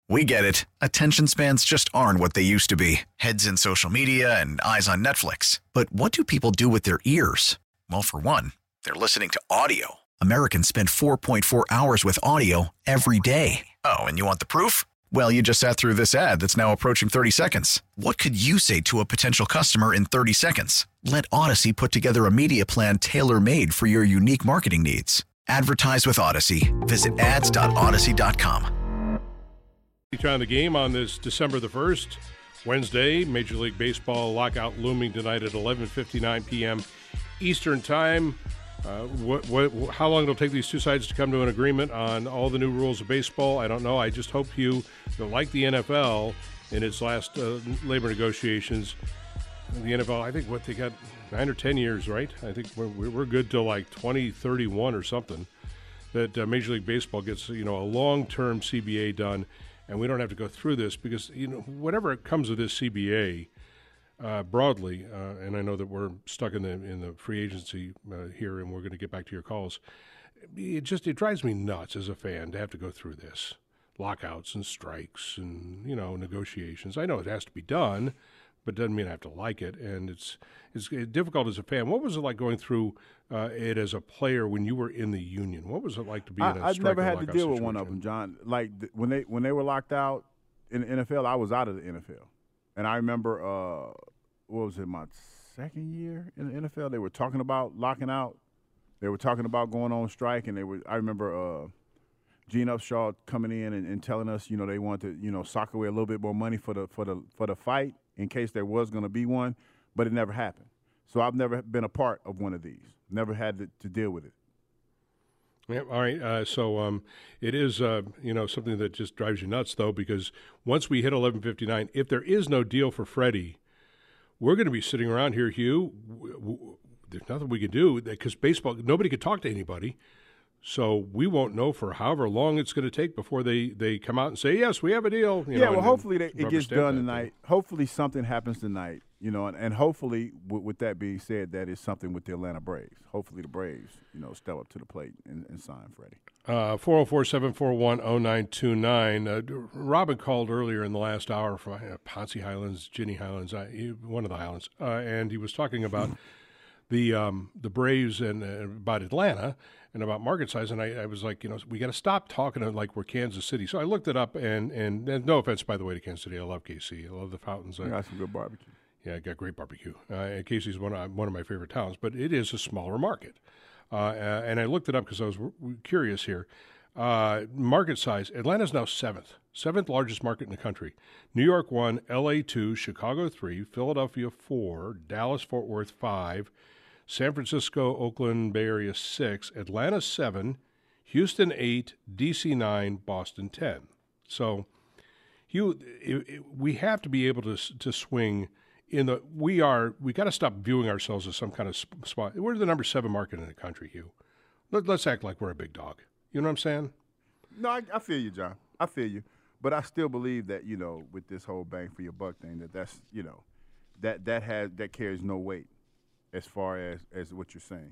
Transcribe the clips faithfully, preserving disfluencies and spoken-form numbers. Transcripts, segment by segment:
We get it. Attention spans just aren't what they used to be. Heads in social media and eyes on Netflix. But what do people do with their ears? Well, for one, they're listening to audio. Americans spend four point four hours with audio every day. Oh, and you want the proof? Well, you just sat through this ad that's now approaching thirty seconds. What could you say to a potential customer in thirty seconds? Let Odyssey put together a media plan tailor-made for your unique marketing needs. Advertise with Odyssey. Visit ads dot odyssey dot com. On the game on this December the first, Wednesday, Major League Baseball lockout looming tonight at eleven fifty-nine p.m. Eastern Time. Uh, what, what, how long it'll take these two sides to come to an agreement on all the new rules of baseball, I don't know. I just hope you, like the N F L in its last uh, labor negotiations, the N F L, I think what they got nine or ten years, right? I think we're, we're good till like twenty thirty-one or something. That uh, Major League Baseball gets, you know, a long-term C B A done. And we don't have to go through this because, you know, whatever comes of this C B A uh, broadly, uh, and I know that we're stuck in the in the free agency uh, here, and we're going to get back to your calls. It just it drives me nuts as a fan to have to go through this, lockouts and strikes and, you know, negotiations. I know it has to be done, but it doesn't mean I have to like it. And it's it's difficult as a fan. What was it like going through uh, it as a player when you were in the union? What was it like to be in a I, I've never had to deal situation? with one of them, John. Like th- when they when they were locked out in the N F L, I was out of the N F L, and I remember uh, what was it, my second year in the N F L? They were talking about locking out. They were talking about going on strike, and they were. I remember uh, Gene Upshaw coming in and, and telling us, you know, they wanted to, you know, sock away a little bit more money for the for the for the fight in case there was going to be one, but it never happened. So I've never been a part of one of these. Never had to, to deal with it. Yeah, all right. Uh, so um, it is, uh, you know, something that just drives you nuts, though, because once we hit eleven fifty-nine, if there is no deal for Freddie, we're going to be sitting around here, Hugh. W- w- there's nothing we can do because baseball, nobody could talk to anybody. So we won't know for however long it's going to take before they, they come out and say, yes, we have a deal. You yeah, know, well, and, hopefully they, it gets done tonight. Thing. Hopefully something happens tonight, you know, and, and hopefully, with, with that being said, that is something with the Atlanta Braves. Hopefully the Braves, you know, step up to the plate and, and sign Freddie. Uh, four oh four, seven four one, oh nine two nine. Uh, Robin called earlier in the last hour from uh, Ponce Highlands, Ginny Highlands, uh, he, one of the Highlands, uh, and he was talking about the um, the Braves and uh, about Atlanta and about market size, and I, I was like, you know, we got to stop talking like we're Kansas City. So I looked it up, and, and, and no offense, by the way, to Kansas City. I love K C. I love the fountains. I got some good barbecue. Yeah, I got great barbecue. Uh, and K C is one of, one of my favorite towns, but it is a smaller market. Uh, uh, and I looked it up because I was w- curious here. Uh, market size, Atlanta's now seventh, seventh largest market in the country. New York one, L A two, Chicago three, Philadelphia four, Dallas, Fort Worth five, San Francisco, Oakland, Bay Area six, Atlanta seven, Houston eight, D C nine, Boston ten. So, Hugh, it, it, we have to be able to to swing in the. We are. We got to stop viewing ourselves as some kind of spot. We're the number seven market in the country, Hugh. Let, let's act like we're a big dog. You know what I'm saying? No, I, I feel you, John. I feel you, but I still believe that, you know, with this whole bang for your buck thing, that that's, you know, that that has that carries no weight as far as, as what you're saying.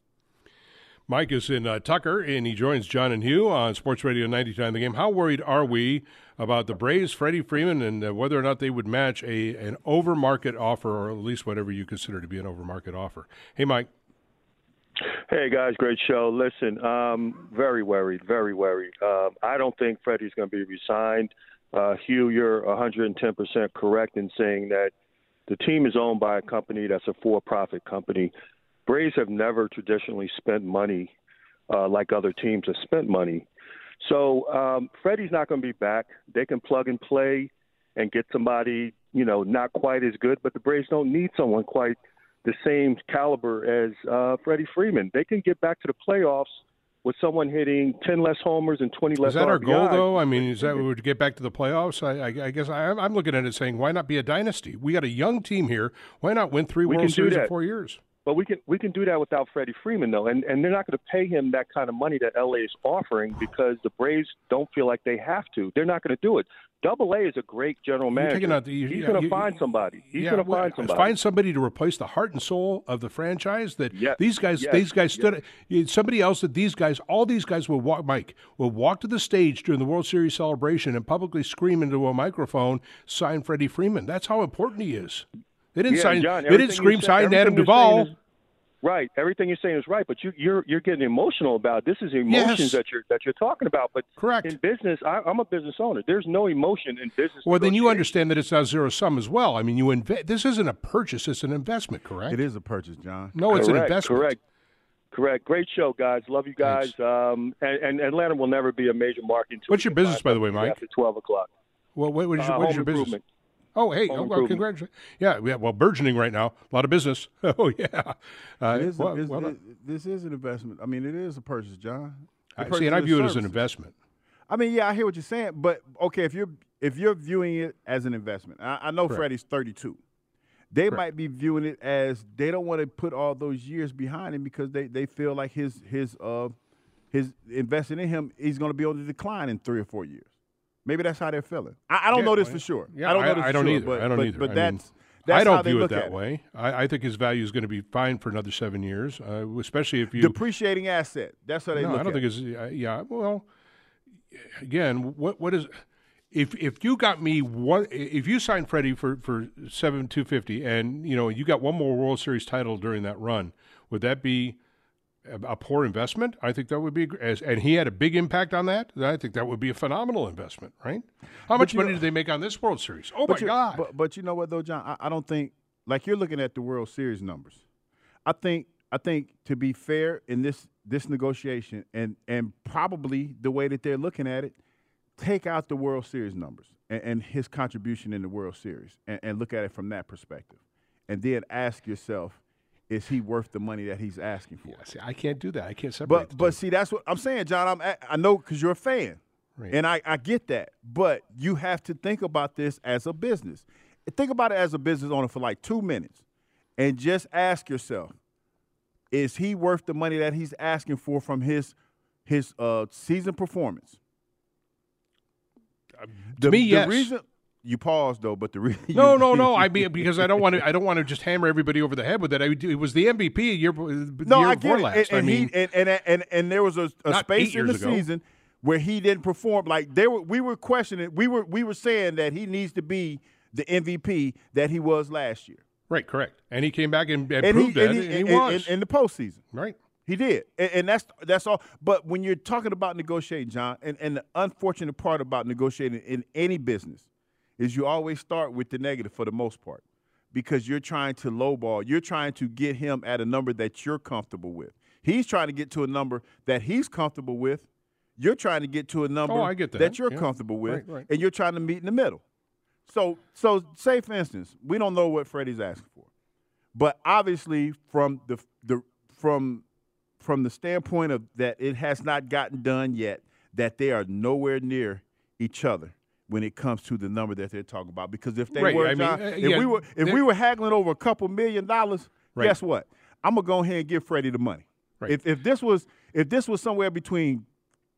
Mike is in uh, Tucker, and he joins John and Hugh on Sports Radio ninety-nine The Game. How worried are we about the Braves, Freddie Freeman, and uh, whether or not they would match a an over-market offer, or at least whatever you consider to be an over-market offer? Hey, Mike. Hey, guys, great show. Listen, um, very worried, very worried. Uh, I don't think Freddie's going to be re-signed. Uh, Hugh, you're one hundred ten percent correct in saying that the team is owned by a company that's a for-profit company. Braves have never traditionally spent money uh, like other teams have spent money. So um, Freddie's not going to be back. They can plug and play and get somebody, you know, not quite as good, but the Braves don't need someone quite the same caliber as uh, Freddie Freeman. They can get back to the playoffs with someone hitting ten less homers and twenty less Is that R B I. our goal, though? I mean, is that we would get back to the playoffs? I, I, I guess I, I'm looking at it saying, why not be a dynasty? We got a young team here. Why not win three We World can do Series in that. four years? But we can we can do that without Freddie Freeman, though, and and they're not going to pay him that kind of money that L A is offering because the Braves don't feel like they have to. They're not going to do it. Double A is a great general manager. Out the, you, He's yeah, going to you, find somebody. He's yeah, going to well, find somebody. Find somebody to replace the heart and soul of the franchise. That yes, these guys, yes, these guys yes. stood. Somebody else that these guys, all these guys will walk. Mike will walk to the stage during the World Series celebration and publicly scream into a microphone, "Sign Freddie Freeman." That's how important he is. They didn't yeah, sign. John, they didn't scream, say, "Sign Adam you're Duvall." is, right, everything you're saying is right, but you, you're you're getting emotional about it. This is emotions Yes. that you're that you're talking about. But Correct. in business, I, I'm a business owner. There's no emotion in business. Well, then you negotiations. understand that it's not zero sum as well. I mean, you inve- This isn't a purchase; it's an investment. Correct. It is a purchase, John. No, it's correct, an investment. Correct. Correct. Great show, guys. Love you guys. Um, and, and Atlanta will never be a major market. What's your business, by the way, Mike? After twelve o'clock. Well, what, what is your, Uh, what is home your business? improvement. Oh, hey, Home oh, well, improvement. congratulations. Yeah, yeah, well, burgeoning right now. A lot of business. Oh, yeah. Uh, It is a- well, it's- well, it- this is an investment. I mean, it is a purchase, John. I A see, and I purchase view of it as an services. investment. I mean, yeah, I hear what you're saying, but okay, if you're if you're viewing it as an investment, I, I know Correct. Freddie's thirty-two. They Correct. might be viewing it as they don't want to put all those years behind him because they, they feel like his his uh his investing in him, he's going to be on the decline in three or four years. Maybe that's how they're feeling. I, I don't Yeah, know this well, for sure. Yeah, I don't know this I for don't sure, either. But, I don't but, either. But I that's mean, that's I don't how they view it look that at way. I, I think his value is going to be fine for another seven years, uh, especially if you. Depreciating asset. That's how they no, look I don't at think it. it's. Uh, yeah, well, again, what what is. If if you got me one, if you signed Freddie for for seven two fifty, and you know you got one more World Series title during that run, would that be a, a poor investment? I think that would be, as and he had a big impact on that. I think that would be a phenomenal investment, right? How much you money know- did they make on this World Series? Oh But my you- God! But, but you know what though, John? I, I don't think like you're looking at the World Series numbers. I think I think to be fair in this this negotiation and and probably the way that they're looking at it, take out the World Series numbers and, and his contribution in the World Series and, and look at it from that perspective, and then ask yourself, is he worth the money that he's asking for? Yeah, see, I can't do that. I can't separate. But the but two. see, that's what I'm saying, John. I'm a- I know because you're a fan, Right. and I, I get that. But you have to think about this as a business. Think about it as a business owner for like two minutes, and just ask yourself, is he worth the money that he's asking for from his his uh, season performance? to The, me, the yes. reason you paused though, but the reason No, no, no. I mean, because I don't want to. I don't want to just hammer everybody over the head with it. I, it was the M V P a year, the No, year I before get it. last. And, and I mean, he and, and and and there was a, a Not space eight in the years ago. season where he didn't perform. Like they were, we were questioning. We were we were saying that he needs to be the M V P that he was last year, right, correct. And he came back and, and, and proved he, that, and and he, he, in, was in, in the postseason. right. He did, and, and that's that's all. But when you're talking about negotiating, John, and, and the unfortunate part about negotiating in any business is you always start with the negative for the most part, because you're trying to lowball. You're trying to get him at a number that you're comfortable with. He's trying to get to a number that he's comfortable with. You're trying to get to a number Oh, I get that. you're Yeah. comfortable with, Right, right. and you're trying to meet in the middle. So, so say for instance, we don't know what Freddie's asking for, but obviously from the the from from the standpoint of that it has not gotten done yet, that they are nowhere near each other when it comes to the number that they're talking about. Because if they Right, were, I mean, John, uh, if yeah, we were if they're- we were haggling over a couple million dollars, Right. guess what? I'm gonna go ahead and give Freddie the money. Right. If if this was if this was somewhere between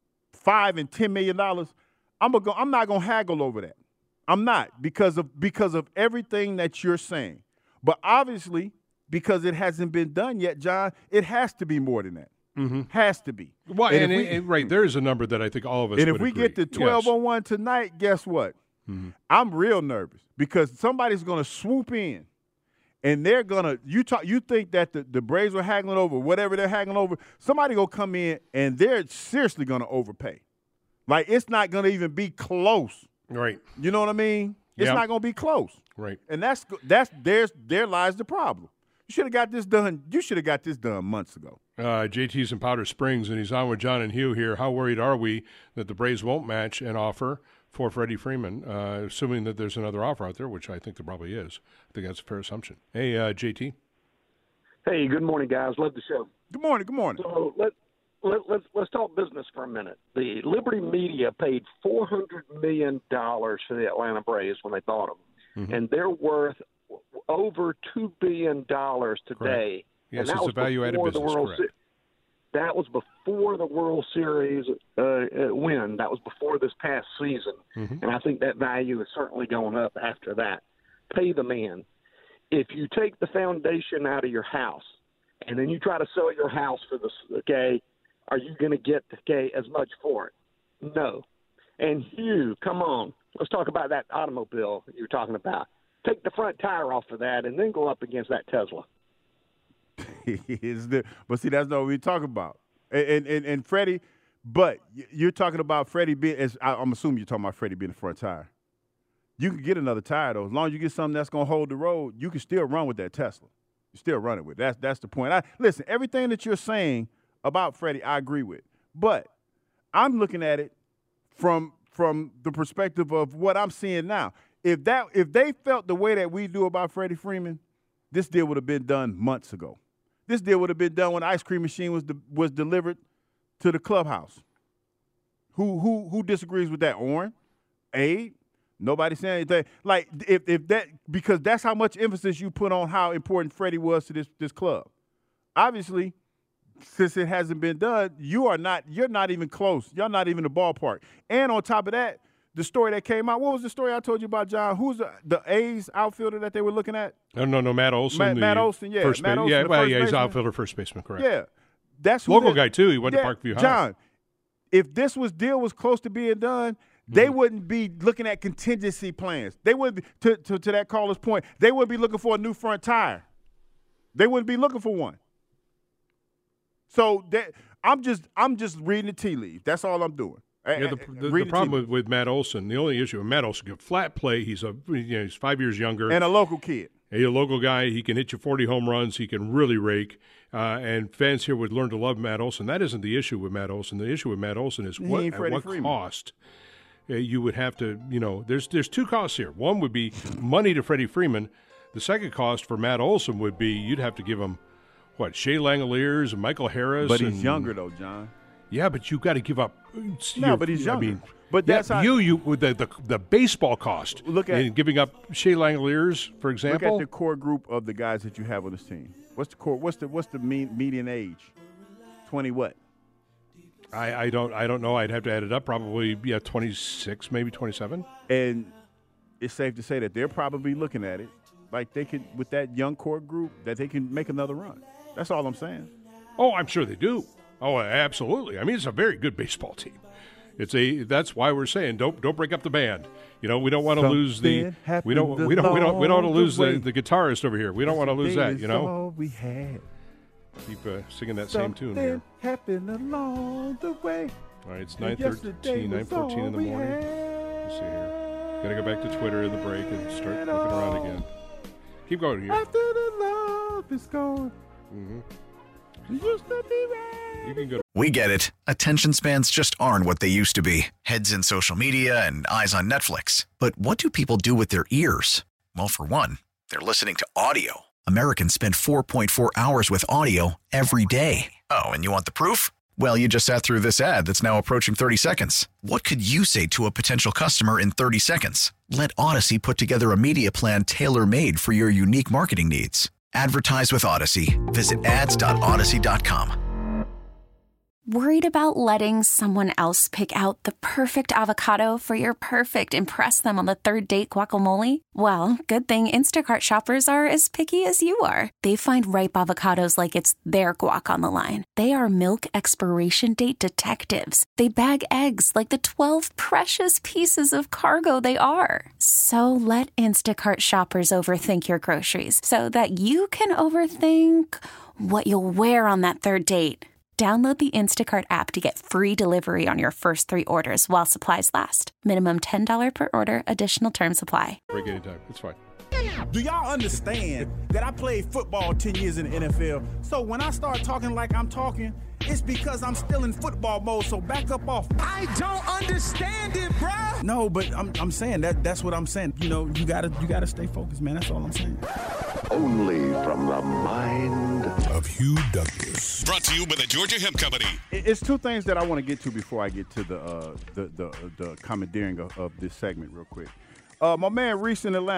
five and ten million dollars, I'm gonna go, I'm not gonna haggle over that. I'm not because of because of everything that you're saying. But obviously, because it hasn't been done yet, John, it has to be more than that. Mm-hmm. Has to be. Well, and, if we- and- right there is a number that I think all of us. and if would we agree. get to twelve Yes. on one tonight, guess what? I'm real nervous because somebody's going to swoop in, and they're gonna. You talk. You think that the, the Braves were haggling over whatever they're haggling over? Somebody gonna come in and they're seriously going to overpay. Like it's not going to even be close. Right, You know what I mean? It's Yeah. not going to be close. right. And that's that's there's there lies the problem. You should have got this done. You should have got this done months ago. Uh, J T's in Powder Springs, and he's on with John and Hugh here. How worried are we that the Braves won't match an offer for Freddie Freeman, uh, assuming that there's another offer out there, which I think there probably is. I think that's a fair assumption. Hey, uh, J T. Hey, good morning, guys. Love the show. Good morning. Good morning. So let, let, let's let's talk business for a minute. The Liberty Media paid four hundred million dollars for the Atlanta Braves when they bought them, Mm-hmm. and they're worth over two billion dollars today Yes, and it's a value-added business, correct. Se- that was before the World Series uh, uh, win. That was before this past season. Mm-hmm. And I think that value has certainly gone up after that. Pay the man. If you take the foundation out of your house and then you try to sell your house for this, okay, are you going to get, okay, as much for it? No. And Hugh, come on. Let's talk about that automobile you were talking about. Take the front tire off of that and then go up against that Tesla. the, but see, that's not what we're talking about. And, and, and, and Freddie, but you're talking about Freddie being, as I'm assuming you're talking about Freddie being the front tire. You can get another tire, though. As long as you get something that's going to hold the road, you can still run with that Tesla. You still run it with. That's, that's the point. I, listen, everything that you're saying about Freddie, I agree with. But I'm looking at it from from the perspective of what I'm seeing now. If that if they felt the way that we do about Freddie Freeman, this deal would have been done months ago. This deal would have been done when the ice cream machine was de- was delivered to the clubhouse. Who who who disagrees with that? Orrin? Abe? Nobody saying anything. Like if if that because that's how much emphasis you put on how important Freddie was to this this club. Obviously, since it hasn't been done, you are not you're not even close. You're not even the ballpark. And on top of that, the story that came out, what was the story I told you about, John? Who's the, the A's outfielder that they were looking at? No, no, no, Matt Olson. Matt, Matt Olson, yeah. First Matt base, Olson, yeah, well, yeah, he's baseman. outfielder, first baseman, correct. Yeah. That's who local they, guy, too. He went yeah, to Parkview High. John, if this was deal was close to being done, mm-hmm. they wouldn't be looking at contingency plans. They wouldn't be, to, to, to that caller's point, they wouldn't be looking for a new front tire. They wouldn't be looking for one. So that, I'm just I'm just reading the tea leaves. That's all I'm doing. Yeah, the, the, the problem with, with Matt Olson, the only issue with Matt Olson, can flat play. He's a you know he's five years younger and a local kid. He's a local guy. He can hit you forty home runs. He can really rake. Uh, and fans here would learn to love Matt Olson. That isn't the issue with Matt Olson. The issue with Matt Olson is what at what Freeman. cost uh, you would have to. You know, there's there's two costs here. One would be money to Freddie Freeman. The second cost for Matt Olson would be you'd have to give him what Shea Langoliers and Michael Harris. But he's and, younger though, John. Yeah, but you got to give up. No, but he's younger. I mean, but that's yeah, how, you you with the, the the baseball cost. Look at in giving up Shea Langoliers, for example. Look at the core group of the guys that you have on this team. What's the core? What's the what's the mean, median age? Twenty what? I, I don't I don't know. I'd have to add it up. Probably yeah, twenty six, maybe twenty seven. And it's safe to say that they're probably looking at it like they could with that young core group that they can make another run. That's all I'm saying. Oh, I'm sure they do. Oh, absolutely. I mean, it's a very good baseball team. It's a that's why we're saying don't don't break up the band. You know, we don't want to lose the we don't we don't we don't we don't want to lose the, the guitarist over here. We don't want to lose that. You know. All we had. Keep uh, singing that same tune here. Happened along the way. All right, it's nine thirteen, nine fourteen in the morning. Let's see here. Got to go back to Twitter in the break and start looking around again. Keep going here. After the love is gone. Mm-hmm. You can go to- We get it. Attention spans just aren't what they used to be. Heads in social media and eyes on Netflix. But what do people do with their ears? Well, for one, they're listening to audio. Americans spend four point four hours with audio every day. Oh, and you want the proof? Well, you just sat through this ad that's now approaching thirty seconds. What could you say to a potential customer in thirty seconds? Let Odyssey put together a media plan tailor-made for your unique marketing needs. Advertise with Odyssey. Visit ads dot odyssey dot com. Worried about letting someone else pick out the perfect avocado for your perfect impress them on the third date guacamole? Well, good thing Instacart shoppers are as picky as you are. They find ripe avocados like it's their guac on the line. They are milk expiration date detectives. They bag eggs like the twelve precious pieces of cargo they are. So let Instacart shoppers overthink your groceries so that you can overthink what you'll wear on that third date. Download the Instacart app to get free delivery on your first three orders while supplies last. Minimum ten dollars per order. Additional terms apply. Break anytime. It's fine. Do y'all understand that I played football ten years in the N F L? So when I start talking like I'm talking, it's because I'm still in football mode, so back up off. I don't understand it, bro. No, but I'm I'm saying that that's what I'm saying. You know, you gotta you gotta stay focused, man. That's all I'm saying. Only from the mind of Hugh Douglas. Brought to you by the Georgia Hemp Company. It's two things that I want to get to before I get to the uh, the, the the commandeering of, of this segment real quick. Uh, my man Reese in Atlanta,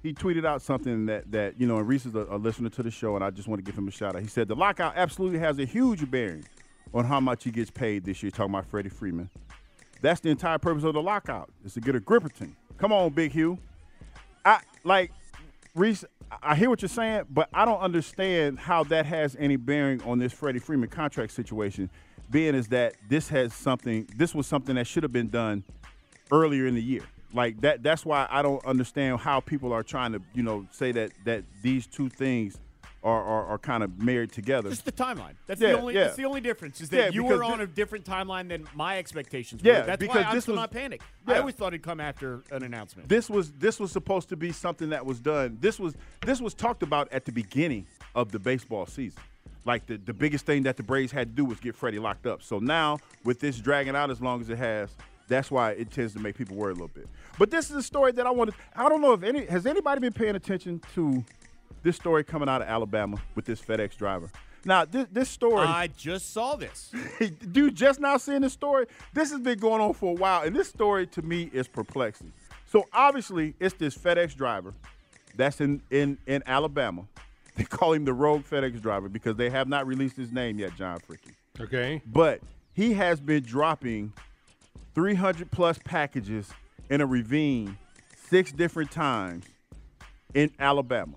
he tweeted out something that, that you know, and Reese is a, a listener to the show, and I just want to give him a shout out. He said the lockout absolutely has a huge bearing on how much he gets paid this year, talking about Freddie Freeman. That's the entire purpose of the lockout, is to get a Gripperton. Come on, Big Hugh. I like Reese, I hear what you're saying, but I don't understand how that has any bearing on this Freddie Freeman contract situation, being is that this has something this was something that should have been done earlier in the year. Like that that's why I don't understand how people are trying to, you know, say that that these two things Are, are, are kind of married together. Just the timeline. That's yeah, the only. yeah. That's the only difference is that yeah, you were on this, a different timeline than my expectations were. Yeah, that's because why I'm this still was, not panicked. Yeah. I always thought it'd come after an announcement. This was this was supposed to be something that was done. This was this was talked about at the beginning of the baseball season. Like the, the biggest thing that the Braves had to do was get Freddie locked up. So now with this dragging out as long as it has, that's why it tends to make people worry a little bit. But this is a story that I wanted. I don't know if any has anybody been paying attention to this story coming out of Alabama with this FedEx driver. Now, this, this story. I just saw this. Dude, just now seeing this story. This has been going on for a while, and this story to me is perplexing. So obviously, it's this FedEx driver that's in, in, in Alabama. They call him the rogue FedEx driver because they have not released his name yet, John Fricky. Okay. But he has been dropping three hundred plus packages in a ravine six different times in Alabama,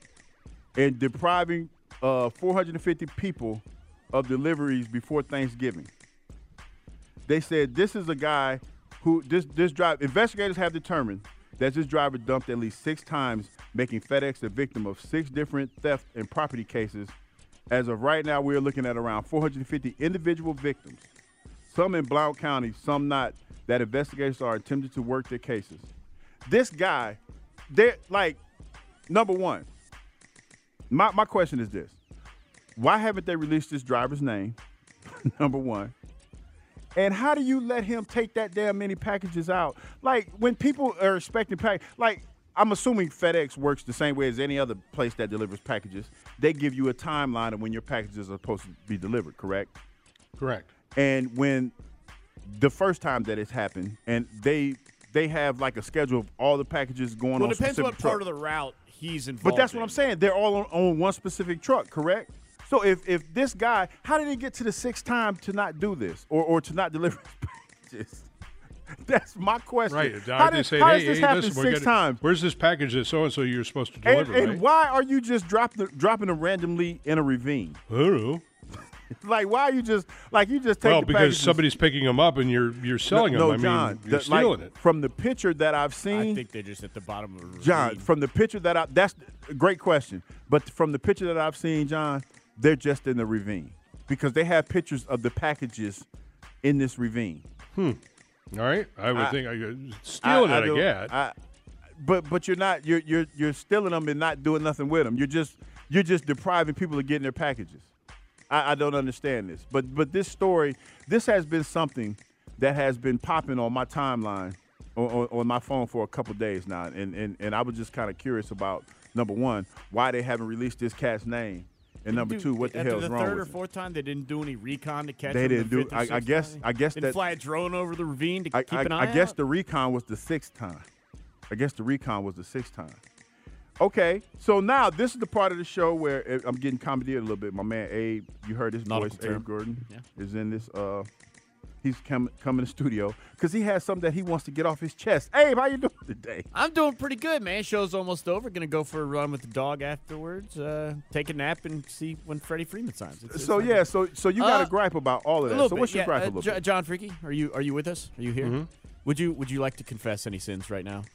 and depriving uh, four hundred fifty people of deliveries before Thanksgiving. They said this is a guy who this this driver investigators have determined that this driver dumped at least six times, making FedEx a victim of six different theft and property cases. As of right now, we are looking at around four hundred fifty individual victims, some in Blount County, some not, that investigators are attempting to work their cases. This guy, they're like, number one, My my question is this. Why haven't they released this driver's name, number one? And how do you let him take that damn many packages out? Like, when people are expecting pack, like, I'm assuming FedEx works the same way as any other place that delivers packages. They give you a timeline of when your packages are supposed to be delivered, correct? Correct. And when the first time that it's happened, and they they have, like, a schedule of all the packages going well, on it depends specific what truck. part of the route he's involved But that's what in. I'm saying. They're all on, on one specific truck, correct? So if, if this guy, how did he get to the sixth time to not do this or, or to not deliver his packages? That's my question. Right. How, They did, say, how hey, does this hey, happen listen, we're six getting, times? Where's this package that so-and-so you're supposed to And, deliver, and right? why are you just drop the, dropping them randomly in a ravine? I don't know. Like, why are you just, like, you just take Well, the because packages. somebody's picking them up and you're you're selling no, them. No, I John, mean, you're the, stealing like, it. From the picture that I've seen. I think they're just at the bottom of the ravine. John, from the picture that I, that's a great question. But from the picture that I've seen, John, they're just in the ravine because they have pictures of the packages in this ravine. Hmm. All right. I would I- think I could stealing I, I it. I don't- get. I, but but you're not you're you're you're stealing them and not doing nothing with them. You're just you're just depriving people of getting their packages. I, I don't understand this. But but this story, this has been something that has been popping on my timeline on, on, on my phone for a couple of days now, and and and I was just kind of curious about, number one, why they haven't released this cat's name, and number Dude, two, what the after hell's the wrong third or with it? fourth time, they didn't do any recon to catch They him the didn't do. fifth or I, I sixth guess. time? I guess Didn't that. fly a drone over the ravine to I, keep I, an eye I guess out? the recon was the sixth time. I guess the recon was the sixth time. Okay, so now this is the part of the show where uh, I'm getting commandeered a little bit. My man Abe, you heard his Nautical voice. term. Abe Gordon Yeah. is in this. Uh, he's come coming in the studio because he has something that he wants to get off his chest. Abe, how you doing today? I'm doing pretty good, man. Show's almost over. Gonna go for a run with the dog afterwards. Uh, take a nap and see when Freddie Freeman signs. It's, it's So like- yeah, so so you got a Uh, gripe about all of A that. little So bit, what's your yeah. gripe Uh, a little Jo- bit? John Freaky, are you are you with us? Are you here? Mhm. Would you would you like to confess any sins right now?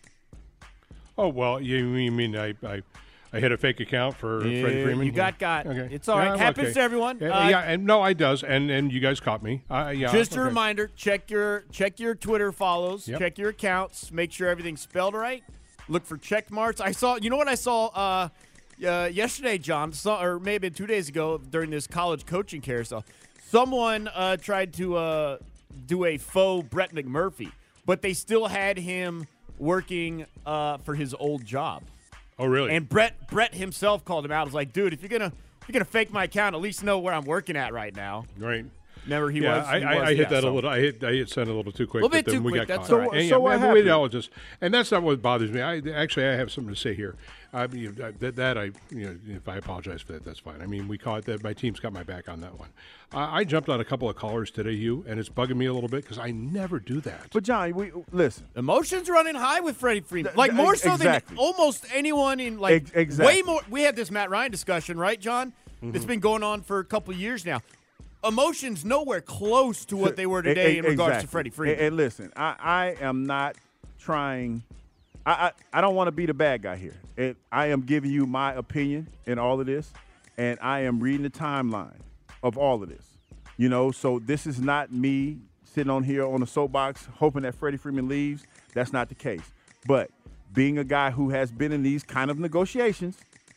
Oh well, you, you mean I, I I hit a fake account for Yeah, Freddie Freeman? you got got. Okay. It's all right. Yeah, I'm Happens okay. to everyone. Yeah, Uh, yeah, and no, I does, and and you guys caught me. Uh, yeah, Just a okay. reminder: check your check your Twitter follows, Yep. check your accounts, make sure everything's spelled right. Look for check marks. I saw. You know what I saw uh, uh, yesterday, John, saw, or maybe two days ago during this college coaching carousel. Someone uh, tried to uh, do a faux Brett McMurphy, but they still had him working uh, for his old job. Oh really? And Brett Brett himself called him out. I was like, dude, if you're gonna if you're gonna fake my account, at least know where I'm working at right now. Right. Remember, he yeah, was. I, He I, was I hit yeah, that so. a little. I hit. I hit send a little too quick. A little bit but then too we quick, got that's caught. all right. And, So- yeah, so what man, we happened? apologize. And that's not what bothers me. I actually I have something to say here. I mean, that, that I you know if I apologize for that, that's fine. I mean, we caught that. My team's got my back on that one. I, I jumped on a couple of callers today, Hugh, and it's bugging me a little bit because I never do that. But John, we listen. Emotions running high with Freddie Freeman, Th- like th- more so exactly. than almost anyone in like Ex- exactly. way more. We had this Matt Ryan discussion, right, John? Mm-hmm. It's been going on for a couple of years now. Emotions nowhere close to what they were today E- in regards exactly. to Freddie Freeman. And, and listen, I, I am not trying. I, I, I don't want to be the bad guy here. And I am giving you my opinion in all of this, and I am reading the timeline of all of this. You know, so this is not me sitting on here on a soapbox hoping that Freddie Freeman leaves. That's not the case. But being a guy who has been in these kind of negotiations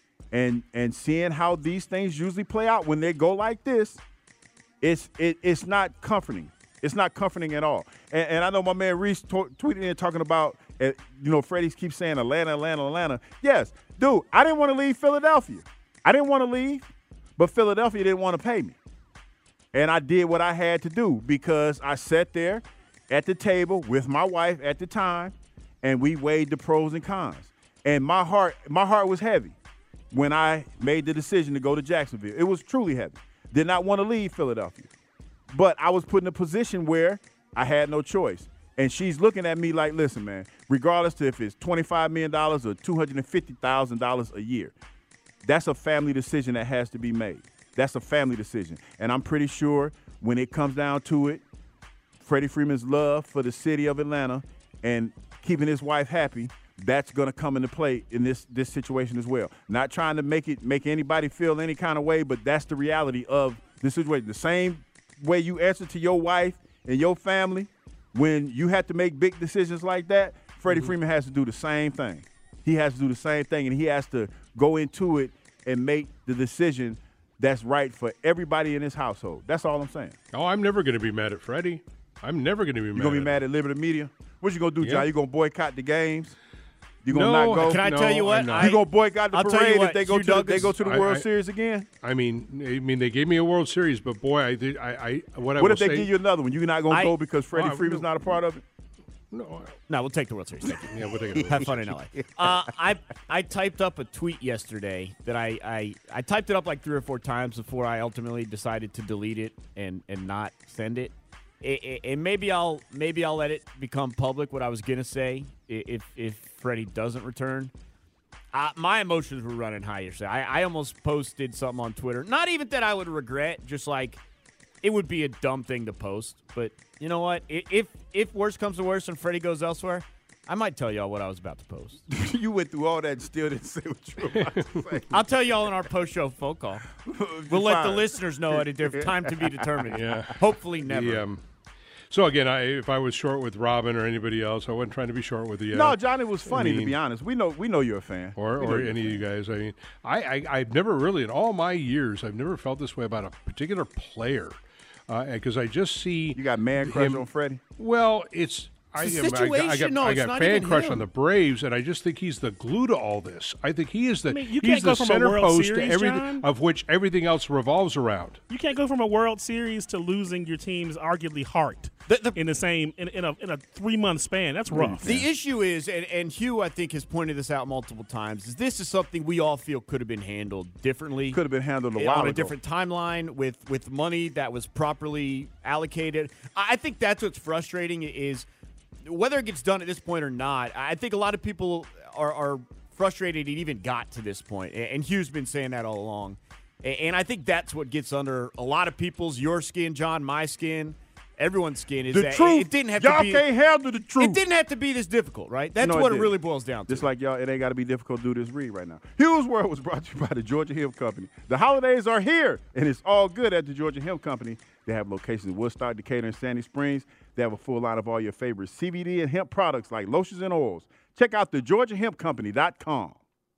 and and seeing how these things usually play out when they go like this, it's it, it's not comforting. It's not comforting at all. And, and I know my man Reese to- tweeted in talking about, uh, you know, Freddie keeps saying Atlanta, Atlanta, Atlanta. Yes, dude, I didn't want to leave Philadelphia. I didn't want to leave, but Philadelphia didn't want to pay me. And I did what I had to do because I sat there at the table with my wife at the time, and we weighed the pros and cons. And my heart, my heart was heavy when I made the decision to go to Jacksonville. It was truly heavy. Did not want to leave Philadelphia. But I was put in a position where I had no choice. And she's looking at me like, listen, man, regardless to if it's twenty-five million dollars or two hundred fifty thousand dollars a year, that's a family decision that has to be made. That's a family decision. And I'm pretty sure when it comes down to it, Freddie Freeman's love for the city of Atlanta and keeping his wife happy, that's going to come into play in this this situation as well. Not trying to make it make anybody feel any kind of way, but that's the reality of this situation. The same way you answer to your wife and your family when you have to make big decisions like that, Freddie mm-hmm. Freeman has to do the same thing. He has to do the same thing, and he has to go into it and make the decision that's right for everybody in his household. That's all I'm saying. Oh, I'm never going to be mad at Freddie. I'm never going to be You're mad. You're going to be at mad at Liberty Media? What you going to do, yeah. John? You going to boycott the games? You gonna no, not go? Can I no, tell you what? You gonna boycott the I'll parade what, if they go Hugh to the, Douglas, they go to the I, World I, Series again? I mean, I mean, they gave me a World Series, but boy, I did. I, I what I what will if they say, give you another one? You're not gonna I, go because Freddie oh, Freeman's no, not a part of it. No, no, we'll take the World Series. Thank you. Yeah, we'll take it. Have fun in L A. Uh, I I typed up a tweet yesterday that I, I I typed it up like three or four times before I ultimately decided to delete it and, and not send it. It, it. And maybe I'll maybe I'll let it become public what I was gonna say if if Freddie doesn't return. Uh, my emotions were running high yesterday. I, I almost posted something on Twitter. Not even that I would regret, just like it would be a dumb thing to post. But you know what? If if worse comes to worse and Freddie goes elsewhere, I might tell y'all what I was about to post. You went through all that and still didn't say what you were about to say. I'll tell y'all in our post-show phone call. We'll let the listeners know at a different time to be determined. Yeah. Hopefully never. The, um, so, again, I, if I was short with Robin or anybody else, I wasn't trying to be short with you. No, John, it was funny, I mean, to be honest. We know we know you're a fan. Or, or any of you guys. I mean, I, I, I've never really, in all my years, I've never felt this way about a particular player. Because uh, I just see you got man crush him, on Freddie. Well, it's I, it's I, I got, I got, no, I got fan crush him. on the Braves, and I just think he's the glue to all this. I think he is the I mean, you he's can't go the from center a World post Series, to everything John? of which everything else revolves around. You can't go from a World Series to losing your team's arguably heart the, the, in the same in, in a in a three month span. That's rough. The yeah. issue is, and, and Hugh, I think, has pointed this out multiple times, is this is something we all feel could have been handled differently. Could have been handled a while on a ago. different timeline with with money that was properly allocated. I think that's what's frustrating is whether it gets done at this point or not. I think a lot of people are, are frustrated it even got to this point, and Hugh's been saying that all along. And I think that's what gets under a lot of people's, your skin, John, my skin, everyone's skin, is the that truth. it didn't have y'all to be. Y'all can't handle the truth. It didn't have to be this difficult, right? That's no, what it, it really boils down to. Just like y'all, it ain't got to be difficult to do this read right now. Hugh's World was brought to you by the Georgia Hemp Company. The holidays are here, and it's all good at the Georgia Hemp Company. They have locations in Woodstock, Decatur, and Sandy Springs. They have a full line of all your favorite C B D and hemp products like lotions and oils. Check out the georgia hemp company dot com.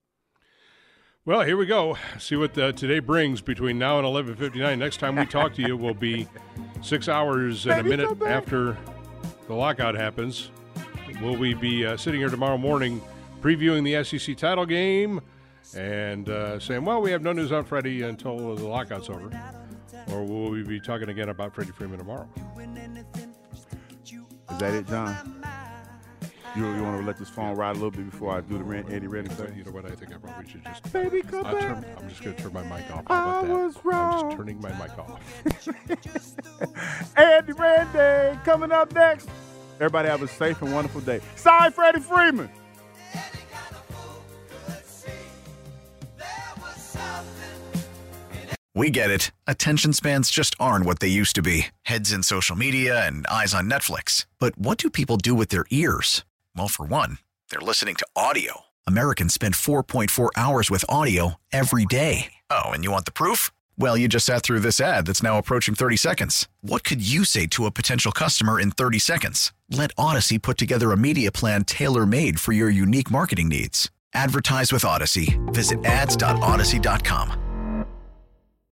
Well, here we go. See what uh, today brings between now and eleven fifty-nine. Next time we talk to you will be six hours and a minute after the lockout happens. Will we be uh, sitting here tomorrow morning previewing the S E C title game and uh, saying, well, we have no news on Freddie until the lockout's over? Or will we be talking again about Freddie Freeman tomorrow? Is that it, John? You, you want to let this phone ride a little bit before I do the Ran- Eddie Redding thing? You know what? I think I probably should just. Baby, come I'll back. Turn, I'm just going to turn my mic off. How about I that? was wrong. I'm just turning my mic off. Eddie Redding coming up next. Everybody have a safe and wonderful day. Sign Freddie Freeman. We get it. Attention spans just aren't what they used to be. Heads in social media and eyes on Netflix. But what do people do with their ears? Well, for one, they're listening to audio. Americans spend four point four hours with audio every day. Oh, and you want the proof? Well, you just sat through this ad that's now approaching thirty seconds. What could you say to a potential customer in thirty seconds? Let Odyssey put together a media plan tailor-made for your unique marketing needs. Advertise with Odyssey. Visit ads dot odyssey dot com.